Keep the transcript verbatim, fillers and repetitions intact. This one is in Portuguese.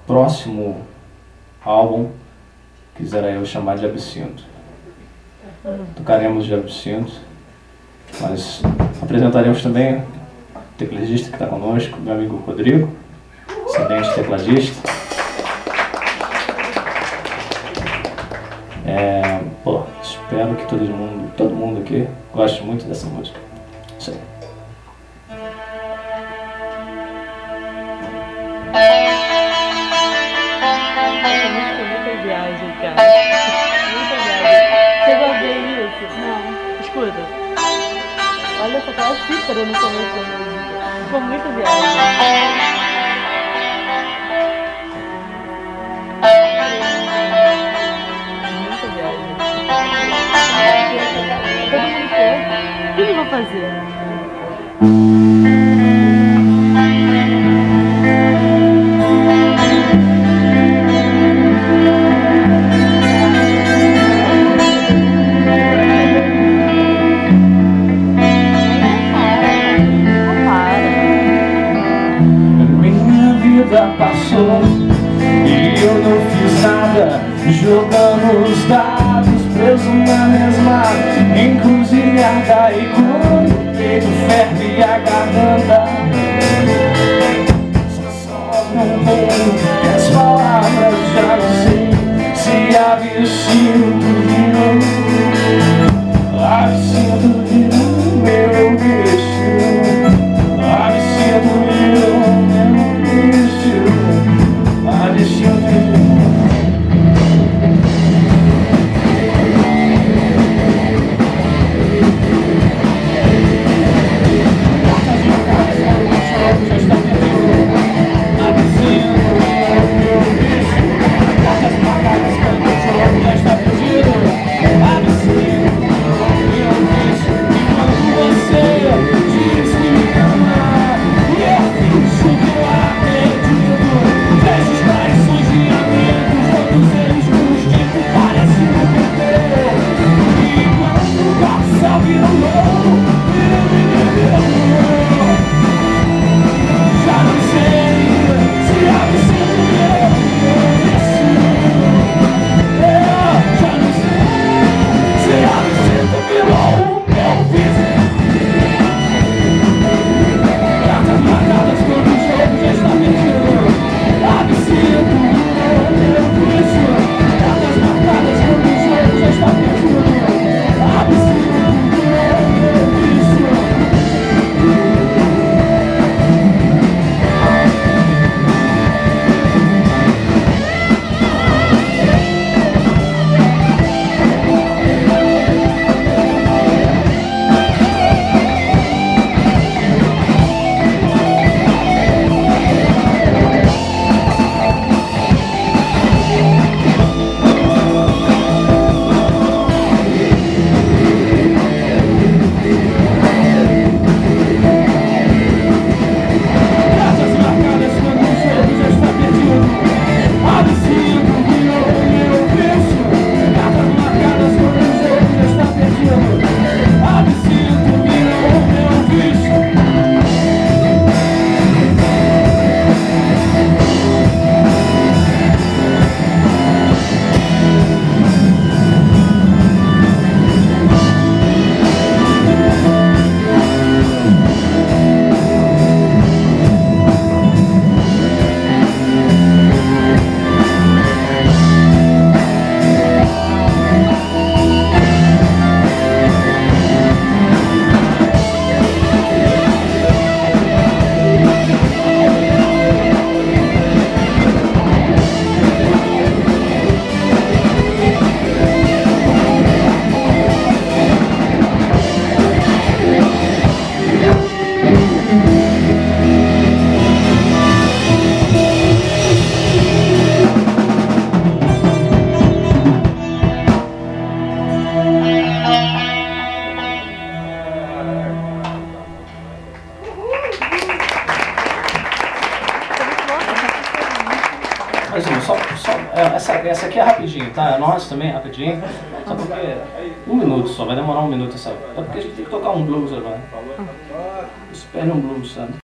próximo álbum quisera eu chamar de Absinto. Tocaremos de Absinto, mas apresentaremos também o tecladista que está conosco, meu amigo Rodrigo, excelente tecladista. É, pô, espero que todo mundo, todo mundo aqui goste muito dessa música. Isso aí. Muita viagem, cara. Muita viagem. Chegou a ver isso? Não. Escuta. Olha só, tá cítara no começo da música. Ficou muita viagem. Muita viagem. Todo mundo quer. O que eu vou fazer? Passou e eu não fiz nada, jogando os dados, preso na mesma encruzilhada. E quando o peito ferve a garganta, só sobra um pouco e as palavras já não sei se absinto virou, absinto virou meu destino, absinto virou Mas só, só, essa, essa aqui é rapidinho, tá? A nossa também é rapidinho. Só porque. Um minuto só, vai demorar um minuto essa. É porque a gente tem que tocar um blues agora. Espere um blues, sabe?